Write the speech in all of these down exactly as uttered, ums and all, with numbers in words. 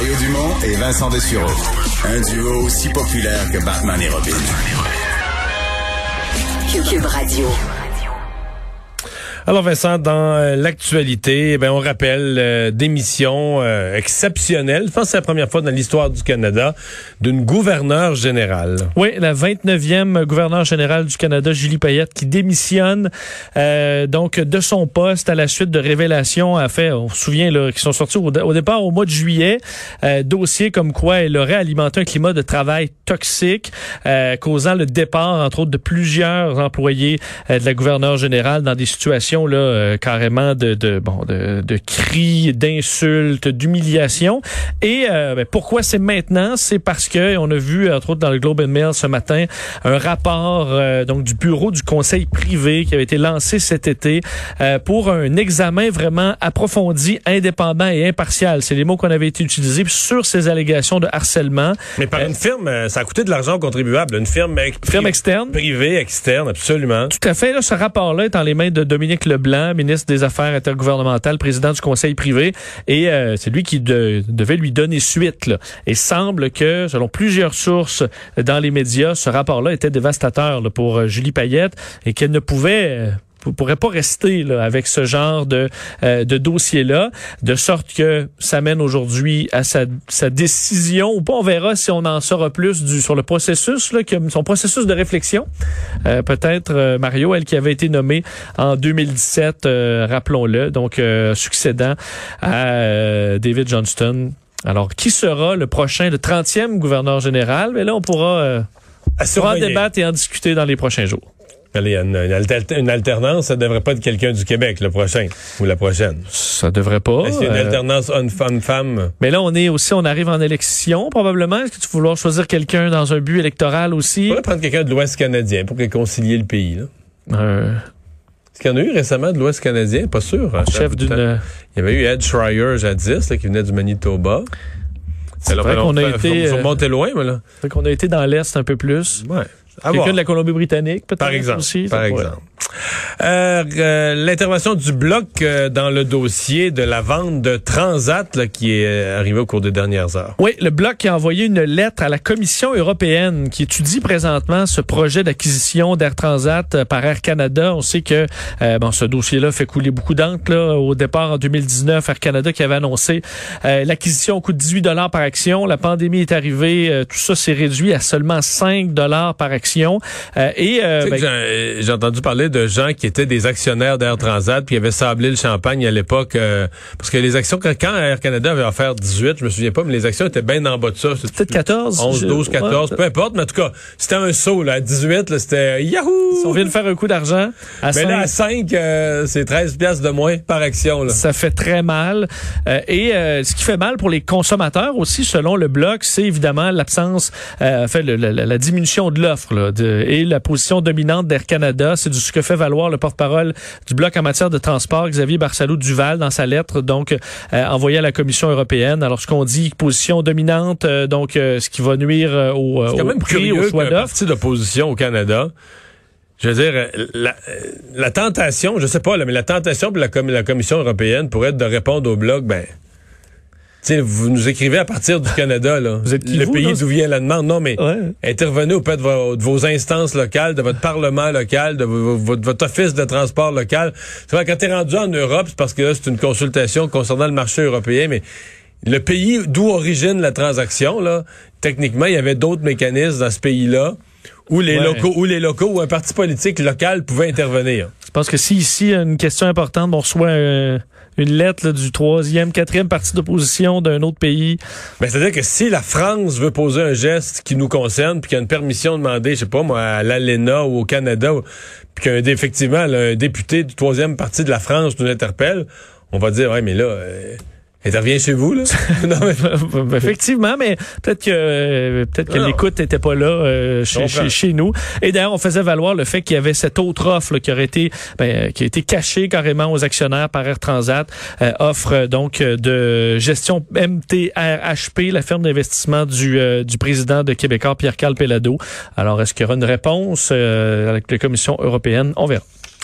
Mario Dumont et Vincent Dessureau. Un duo aussi populaire que Batman et Robin. Cube Radio. Alors Vincent, dans euh, l'actualité, ben on rappelle euh, démission euh, exceptionnelle, je pense que c'est la première fois dans l'histoire du Canada, d'une gouverneure générale. Oui, la vingt-neuvième gouverneure générale du Canada, Julie Payette, qui démissionne euh, donc de son poste à la suite de révélations, à fait, on se souvient là, qui sont sorties au, au départ au mois de juillet, euh, dossier comme quoi elle aurait alimenté un climat de travail toxique, euh, causant le départ, entre autres, de plusieurs employés euh, de la gouverneure générale dans des situations là euh, carrément de de bon de, de cris, d'insultes, d'humiliation. Et euh, ben, pourquoi c'est maintenant? C'est parce que on a vu entre autres dans le Globe and Mail ce matin un rapport euh, donc du bureau du conseil privé qui avait été lancé cet été euh, pour un examen vraiment approfondi, indépendant et impartial. C'est les mots qu'on avait été utilisés sur ces allégations de harcèlement. Mais par euh, une firme, ça a coûté de l'argent aux contribuables, une firme, ex- firme externe, privée externe, absolument. Tout à fait. Là, ce rapport-là est en les mains de Dominique Leblanc, ministre des Affaires intergouvernementales, président du conseil privé, et euh, c'est lui qui de, devait lui donner suite. Là. Et semble que, selon plusieurs sources dans les médias, ce rapport-là était dévastateur là, pour euh, Julie Payette et qu'elle ne pouvait... Euh, pourrait pas rester là, avec ce genre de, euh, de dossier-là, de sorte que ça mène aujourd'hui à sa, sa décision, ou pas, on verra si on en saura plus du, sur le processus, là, que, son processus de réflexion. Euh, peut-être euh, Mario, elle qui avait été nommée en deux mille dix-sept, euh, rappelons-le, donc euh, succédant à euh, David Johnston. Alors, qui sera le prochain, le trentième gouverneur général? Mais là, on pourra, euh, on pourra en débattre et en discuter dans les prochains jours. Il y a une, une, alter, une alternance, ça devrait pas être quelqu'un du Québec, le prochain, ou la prochaine. Ça devrait pas. Est-ce qu'il y a une euh... alternance homme-femme? Mais là, on est aussi, on arrive en élection, probablement. Est-ce que tu veux vouloir choisir quelqu'un dans un but électoral aussi? On pourrait prendre quelqu'un de l'Ouest canadien pour réconcilier le pays, là. Euh... Est-ce qu'il y en a eu récemment de l'Ouest canadien? Pas sûr. Hein, chef d'une... Il y avait eu Ed Schreier, jadis, là, qui venait du Manitoba. C'est Alors, vrai qu'on a été... Il faut remonter loin, mais là. C'est vrai qu'on a été dans l'Est un peu plus. Ouais. Quelqu'un de la Colombie-Britannique, peut-être. Par exemple. Aussi, par exemple. Euh, euh, l'intervention du Bloc euh, dans le dossier de la vente de Transat là, qui est arrivée au cours des dernières heures. Oui, le Bloc qui a envoyé une lettre à la Commission européenne qui étudie présentement ce projet d'acquisition d'Air Transat par Air Canada. On sait que euh, bon, ce dossier-là fait couler beaucoup d'encre. Là. Au départ, en deux mille dix-neuf, Air Canada qui avait annoncé euh, l'acquisition au coût de dix-huit dollars par action. La pandémie est arrivée. Euh, tout ça s'est réduit à seulement cinq dollars par action. Euh, et euh, ben, j'ai, j'ai entendu parler de gens qui étaient des actionnaires d'Air Transat, puis ils avaient sablé le champagne à l'époque, euh, parce que les actions, quand, quand Air Canada avait offert dix-huit, je me souviens pas, mais les actions étaient bien en bas de ça. C'était peut-être quatorze. onze, douze, quatorze, ouais. Peu importe, mais en tout cas, c'était un saut, là. À dix-huit, là, c'était yahoo! Si on vient de faire un coup d'argent. À mais cinq, là, à cinq, euh, c'est treize piastres de moins par action, là. Ça fait très mal. Euh, et euh, ce qui fait mal pour les consommateurs aussi, selon le Bloc, c'est évidemment l'absence, euh, enfin, le, la, la diminution de l'offre, là, de, et la position dominante d'Air Canada. C'est ce que fait valoir le porte-parole du Bloc en matière de transport, Xavier Barcelo-Duval, dans sa lettre donc euh, envoyée à la Commission européenne. Alors, ce qu'on dit, position dominante, euh, donc euh, ce qui va nuire euh, au, c'est quand au même prix, curieux au choix d'offre. Parti d'opposition au Canada, je veux dire, la, la tentation, je sais pas, là, mais la tentation pour la, com- la Commission européenne pourrait être de répondre au Bloc, ben... T'sais, vous nous écrivez à partir du Canada, là. Vous êtes qui, le vous, pays d'où vient la demande. Non, mais ouais. Intervenez auprès de vos, de vos instances locales, de votre parlement local, de vo, votre, votre office de transport local. C'est vrai, quand t'es rendu en Europe, c'est parce que là, c'est une consultation concernant le marché européen, mais le pays d'où origine la transaction, là, techniquement, il y avait d'autres mécanismes dans ce pays-là où les ouais. locaux, où les locaux, ou un parti politique local pouvait intervenir. Je pense que si ici, une question importante, on reçoit euh, une lettre là, du troisième, quatrième parti d'opposition d'un autre pays. Ben, c'est-à-dire que si la France veut poser un geste qui nous concerne, puis qu'il y a une permission demandée, je sais pas moi, à l'A L E N A ou au Canada, puis qu'effectivement, un député du troisième parti de la France nous interpelle, on va dire, ouais, mais là... Euh, intervient chez vous, là? Non, mais... Effectivement, mais peut-être que euh, peut-être que non. l'écoute n'était pas là euh, chez, chez, chez nous. Et d'ailleurs, on faisait valoir le fait qu'il y avait cette autre offre là, qui aurait été ben, qui a été cachée carrément aux actionnaires par Air Transat, euh, offre donc de gestion M T R H P, la firme d'investissement du euh, du président de Québécois, Pierre-Carl Péladeau. Alors, est-ce qu'il y aura une réponse euh, avec la Commission européenne? On verra.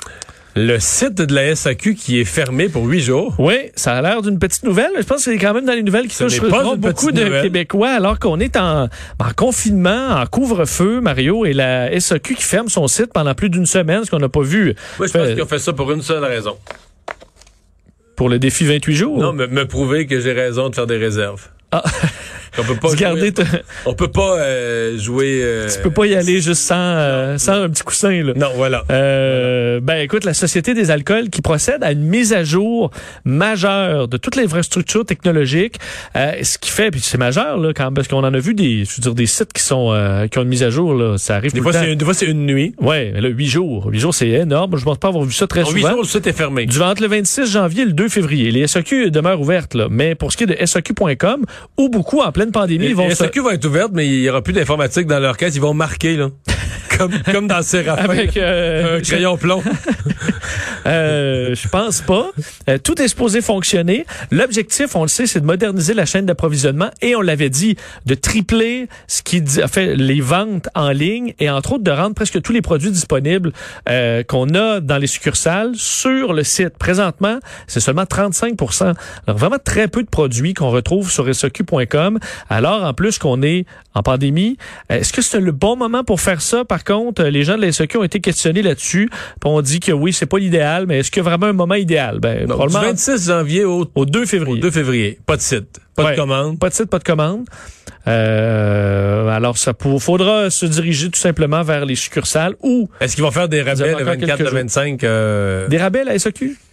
Le site de la S A Q qui est fermé pour huit jours. Oui, ça a l'air d'une petite nouvelle. Je pense que c'est quand même dans les nouvelles qui Ce touchent n'est pas une beaucoup petite de nouvelle. Québécois, alors qu'on est en, en confinement, en couvre-feu, Mario, et la S A Q qui ferme son site pendant plus d'une semaine, ce qu'on n'a pas vu. Moi, je pense qu'ils ont fait ça pour une seule raison. Pour le défi vingt-huit jours? Non, me, me prouver que j'ai raison de faire des réserves. Ah. On peut pas jouer, garder te... on peut pas euh, jouer. Euh... Tu peux pas y aller juste sans, euh, sans un petit coussin, là. Non, voilà. Euh, voilà. Ben, écoute, la Société des alcools qui procède à une mise à jour majeure de toute l'infrastructure technologique, euh, ce qui fait, puis c'est majeur, là, quand, parce qu'on en a vu des, je veux dire, des sites qui sont, euh, qui ont une mise à jour, là. Ça arrive Des tout fois, le temps. c'est une, des fois, c'est une nuit. Ouais, mais là, huit jours. Huit jours, c'est énorme. Je pense pas avoir vu ça très En souvent. huit jours, le site est fermé. Du entre le vingt-six janvier et le deux février. Les S A Q demeurent ouvertes, là. Mais pour ce qui est de S A Q point com, où beaucoup, en pleine pandémie, ils vont Les S A Q vont être ouvertes, mais il y aura plus d'informatique dans leur caisse. Ils vont marquer, là. comme, comme dans Séraphin. Avec euh, un crayon plomb. euh, je pense pas. Euh, tout est supposé fonctionner. L'objectif, on le sait, c'est de moderniser la chaîne d'approvisionnement et on l'avait dit, de tripler ce qui dit, fait les ventes en ligne et entre autres de rendre presque tous les produits disponibles euh, qu'on a dans les succursales sur le site. Présentement, c'est seulement trente-cinq pour cent. Alors vraiment très peu de produits qu'on retrouve sur S A Q point com. Alors en plus qu'on est en pandémie, est-ce que c'est le bon moment pour faire ça? Par contre, les gens de la S A Q ont été questionnés là-dessus. Puis on dit que oui, c'est pas l'idéal, mais est-ce qu'il y a vraiment un moment idéal? Ben, Non, probablement du vingt-six janvier au, au deux février. au deux février. Pas de site. Pas Ouais, de commande. Pas de site, pas de commande. Euh, alors, ça pour, faudra se diriger tout simplement vers les succursales ou Est-ce qu'ils vont faire des rabais avez le encore vingt-quatre, le quelques vingt-cinq? Euh... des rabais à la S A Q.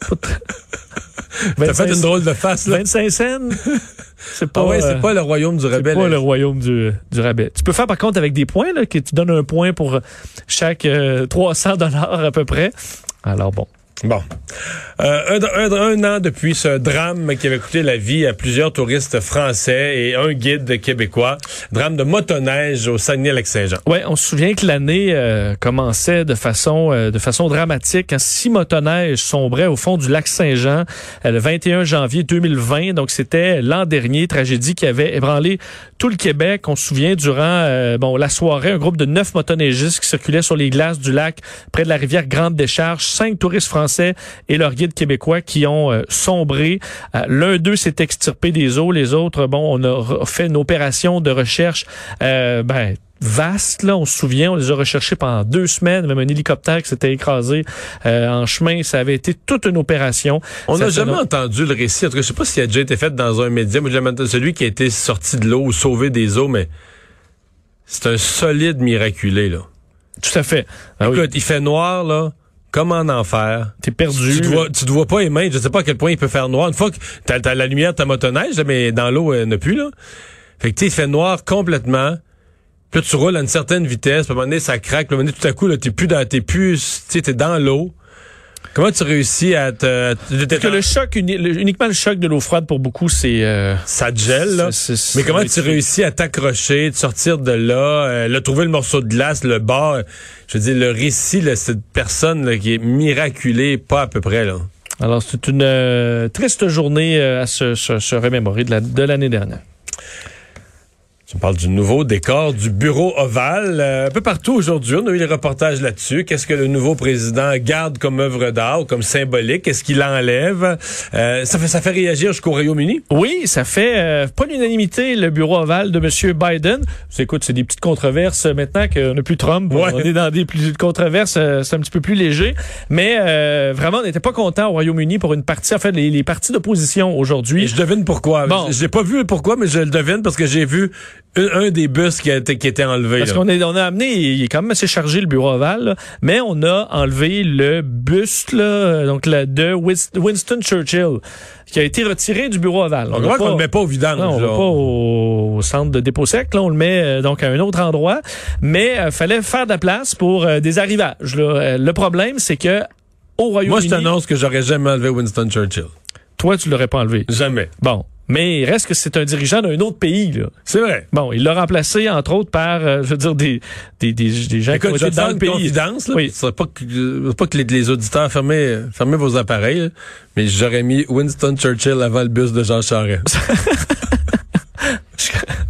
T'as fait une drôle de face, là. vingt-cinq cents. C'est pas, Ah ouais, c'est euh, pas le royaume du c'est rabais. pas là. le royaume du, du rabais. Tu peux faire par contre avec des points, là, que tu donnes un point pour chaque euh, trois cents dollars à peu près. Alors bon. Bon. Euh, un, un, un an depuis ce drame qui avait coûté la vie à plusieurs touristes français et un guide québécois. Drame de motoneige au Saguenay-Lac-Saint-Jean. Ouais, on se souvient que l'année euh, commençait de façon euh, de façon dramatique quand six motoneiges sombraient au fond du lac Saint-Jean euh, le vingt et un janvier deux mille vingt. Donc c'était l'an dernier, tragédie qui avait ébranlé tout le Québec. On se souvient durant euh, bon la soirée, un groupe de neuf motoneigistes qui circulaient sur les glaces du lac près de la rivière Grande-Décharge. Cinq touristes français et leur guide québécois qui ont euh, sombré. Euh, L'un d'eux s'est extirpé des eaux. Les autres, bon, on a fait une opération de recherche, euh, ben, vaste, là, on se souvient, on les a recherchés pendant deux semaines, même un hélicoptère qui s'était écrasé euh, en chemin, ça avait été toute une opération. On Ça n'a se jamais no- entendu le récit. En tout cas, je sais pas s'il a déjà été fait dans un média. Moi, j'ai jamais entendu celui qui a été sorti de l'eau ou sauvé des eaux, mais c'est un solide miraculé, là. Tout à fait. Ah oui, Écoute, il fait noir, là. Comme en enfer. t'es perdu. Tu te vois, tu te vois pas les mains. Je sais pas à quel point il peut faire noir. Une fois que t'as, t'as la lumière de ta motoneige, là, mais dans l'eau, elle n'a plus, là. Fait que, tu sais, il fait noir complètement. Puis là, tu roules à une certaine vitesse. Puis à un moment donné, ça craque. Puis à un moment donné, tout à coup, là, t'es plus dans, t'es plus, tu sais, t'es dans l'eau. Comment tu réussis à te, Parce que le choc, uni- le- uniquement le choc de l'eau froide pour beaucoup, c'est... Euh, ça te gèle, là. c'est- c'est- Mais comment c'est- tu réussis à t'accrocher, de sortir de là, euh, là, trouver le morceau de glace, le bord. Je veux dire, le récit, là, cette personne, là, qui est miraculée, pas à peu près, là. Alors, c'est une euh, triste journée euh, à se, se, se remémorer de, la, de l'année dernière. Tu me parles du nouveau décor du bureau ovale. Euh, un peu partout aujourd'hui, on a eu des reportages là-dessus. Qu'est-ce que le nouveau président garde comme œuvre d'art, comme symbolique? Qu'est-ce qu'il enlève? Euh, ça fait ça fait réagir jusqu'au Royaume-Uni? Oui, ça fait euh, pas l'unanimité, le bureau ovale de M. Biden. Écoute, c'est des petites controverses maintenant qu'on n'a plus Trump. Ouais. On est dans des plus, controverses, euh, c'est un petit peu plus léger. Mais euh, vraiment, on n'était pas content au Royaume-Uni pour une partie, en fait, les, les partis d'opposition aujourd'hui. Et je devine pourquoi. Bon. Je, je l'ai pas vu pourquoi, mais je le devine parce que j'ai vu un, un des bus qui a été, qui était enlevé. Parce là. qu'on est, on a amené, il est quand même assez chargé le bureau ovale, là, mais on a enlevé le buste là, donc la, de Winston Churchill, qui a été retiré du bureau ovale. On l'a voit pas- qu'on le met pas au vidange. Non, on là. va pas au, au centre de dépôt sec, là, on le met euh, donc à un autre endroit, mais euh, fallait faire de la place pour euh, des arrivages. Là. Euh, le problème, c'est que au Royaume-Uni, Moi, je t'annonce que j'aurais jamais enlevé Winston Churchill. toi, tu l'aurais pas enlevé. Jamais. Bon. Mais il reste que c'est un dirigeant d'un autre pays, là. C'est vrai. Bon, il l'a remplacé, entre autres, par, euh, je veux dire, des, des, des, des gens Écoute, qui je ont vais été te dans faire le une pays. confidence. Là. Oui. Ce serait pas que, euh, pas que les, les auditeurs fermez, fermez vos appareils, là, mais j'aurais mis Winston Churchill avant le bus de Jean Charest. Tu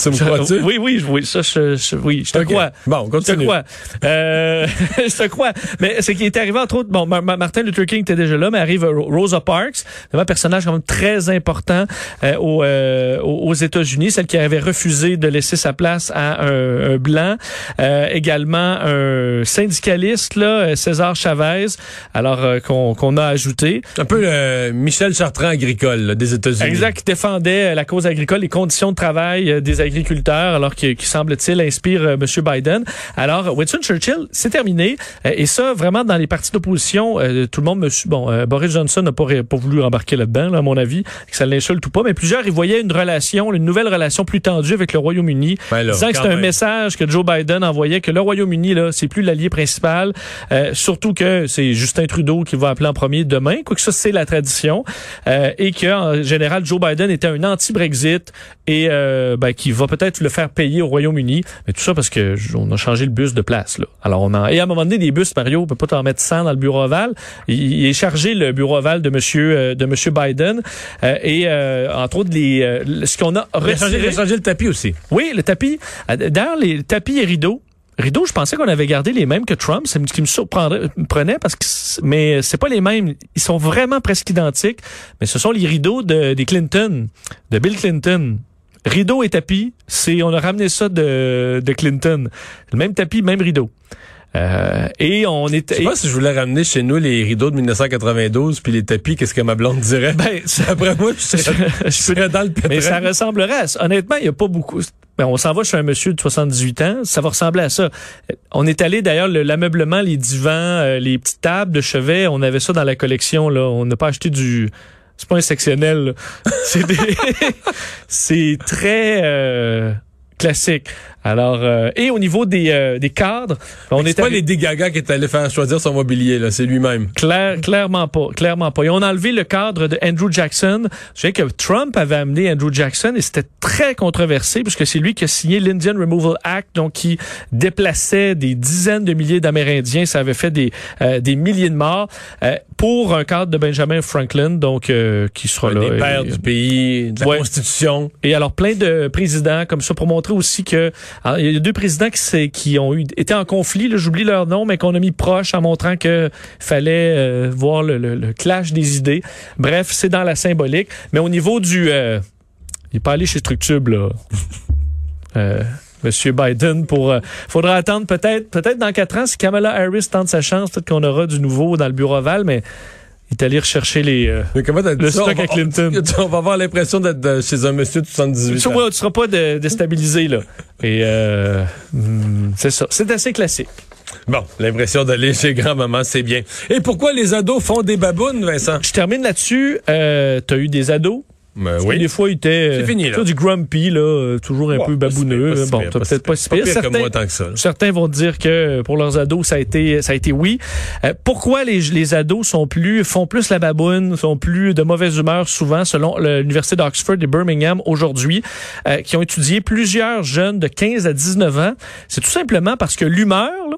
Tu me crois-tu? Oui, oui, oui, ça, je, je, oui, je te okay. crois. Bon, continue. Je te crois. Euh, je te crois. Mais c'est qu'il est arrivé, entre autres, bon, Martin Luther King était déjà là, mais arrive Rosa Parks, un personnage quand même très important euh, aux, euh, aux États-Unis, celle qui avait refusé de laisser sa place à un, un blanc. Euh, également un syndicaliste, là, César Chavez, alors euh, qu'on, qu'on a ajouté. Un peu le Michel Chartrand agricole là, des États-Unis. Exact, qui défendait la cause agricole, les conditions de travail des agriculteurs, alors qui, qui semble-t-il inspire euh, M. Biden. Alors, Winston Churchill, c'est terminé. Euh, et ça, vraiment, dans les partis d'opposition, euh, tout le monde me... Bon, euh, Boris Johnson n'a pas, pas voulu embarquer là-dedans, là, à mon avis, que ça l'insulte ou pas, mais plusieurs, ils voyaient une relation, une nouvelle relation plus tendue avec le Royaume-Uni, ben là, disant que c'est un message que Joe Biden envoyait, que le Royaume-Uni, là, c'est plus l'allié principal, euh, surtout que c'est Justin Trudeau qui va appeler en premier demain, quoique ça, c'est la tradition, euh, et que, en général, Joe Biden était un anti-Brexit et euh, ben, qui va peut-être le faire payer au Royaume-Uni, mais tout ça parce que on a changé le bus de place là. Alors on a et à un moment donné des bus, Mario, on peut pas t'en mettre cent dans le bureau ovale. Il, il est chargé le bureau ovale de monsieur euh, de monsieur Biden euh, et euh, entre autres les euh, ce qu'on a retiré. Il a changé le tapis aussi. Oui, le tapis. D'ailleurs, les tapis et rideaux. Rideaux, je pensais qu'on avait gardé les mêmes que Trump, c'est ce qui me surprenait parce que mais c'est pas les mêmes, ils sont vraiment presque identiques, mais ce sont les rideaux de des Clinton, de Bill Clinton. Rideau et tapis, c'est on a ramené ça de de Clinton. Le même tapis, même rideau. Euh, et on était. Je sais pas si je voulais ramener chez nous les rideaux de dix-neuf cent quatre-vingt-douze puis les tapis, qu'est-ce que ma blonde dirait? Ben, après moi, je serais, je serais dans le pétrin. Mais ça ressemblerait à ça. Honnêtement, il y a pas beaucoup. Ben, on s'en va chez un monsieur de soixante-dix-huit ans, ça va ressembler à ça. On est allé d'ailleurs le, l'ameublement, les divans, euh, les petites tables de chevet, on avait ça dans la collection là. On n'a pas acheté du. C'est pas un sectionnel. Là. C'est des. C'est très euh, classique. Alors, euh, et au niveau des, euh, des cadres, on est pas allé... les dégagas qui est allé faire choisir son mobilier, là, c'est lui-même. Claire, clairement pas, clairement pas. Ils ont enlevé le cadre de Andrew Jackson. Je sais que Trump avait amené Andrew Jackson et c'était très controversé puisque c'est lui qui a signé l'Indian Removal Act, donc qui déplaçait des dizaines de milliers d'Amérindiens. Ça avait fait des, euh, des milliers de morts euh, pour un cadre de Benjamin Franklin, donc euh, qui sera ouais, là. Des pères et, du pays, de la ouais. Constitution. Et alors plein de présidents comme ça pour montrer aussi que alors, il y a deux présidents qui, qui ont eu, été en conflit, là, j'oublie leur nom, mais qu'on a mis proche en montrant que fallait euh, voir le, le, le clash des idées. Bref, c'est dans la symbolique. Mais au niveau du... Euh, il n'est pas allé chez Structube, là. euh, Monsieur Biden, pour... Euh, faudra attendre peut-être peut-être dans quatre ans, si Kamala Harris tente sa chance, peut-être qu'on aura du nouveau dans le bureau ovale, mais... Il est allé rechercher les, euh, mais comment t'as dit le ça? stock On, à Clinton. On, on va avoir l'impression d'être chez un monsieur de soixante-dix-huit tu ans. vois, tu seras pas de, déstabilisé, là. Et euh, c'est ça. C'est assez classique. Bon, l'impression d'aller chez grand-maman, c'est bien. Et pourquoi les ados font des babounes, Vincent? Je termine là-dessus. Euh, t'as eu des ados? Ben oui. Des fois, il était c'est fini, là. Du grumpy, là, toujours un wow, peu babouneux. Pas si pire, bon, pas t'as si peut-être pire. pas si pire. Pas pire certains, que moi tant que ça. Là. Certains vont dire que pour leurs ados, ça a été, ça a été oui. Euh, pourquoi les, les ados sont plus, font plus la baboune, sont plus de mauvaise humeur souvent, selon l'Université d'Oxford et Birmingham aujourd'hui, euh, qui ont étudié plusieurs jeunes de quinze à dix-neuf ans. C'est tout simplement parce que l'humeur, là,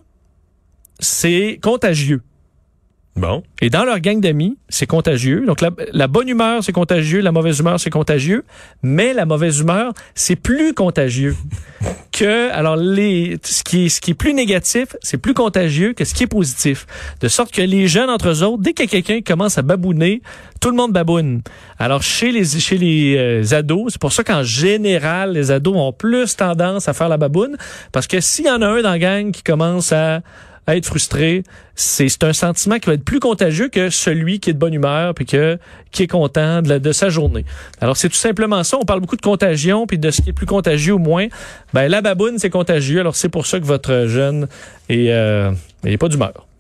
c'est contagieux. Bon. Et dans leur gang d'amis, c'est contagieux. Donc, la, la bonne humeur, c'est contagieux. La mauvaise humeur, c'est contagieux. Mais la mauvaise humeur, c'est plus contagieux que, alors, les, ce qui est, ce qui est plus négatif, c'est plus contagieux que ce qui est positif. De sorte que les jeunes entre eux autres, dès qu'il y a quelqu'un qui commence à babouner, tout le monde baboune. Alors, chez les, chez les euh, ados, c'est pour ça qu'en général, les ados ont plus tendance à faire la baboune. Parce que s'il y en a un dans la gang qui commence à à être frustré, c'est, c'est un sentiment qui va être plus contagieux que celui qui est de bonne humeur puis que qui est content de, la, de sa journée. Alors c'est tout simplement ça. On parle beaucoup de contagion puis de ce qui est plus contagieux ou moins. Ben la baboune c'est contagieux. Alors c'est pour ça que votre jeune est, euh, est pas d'humeur.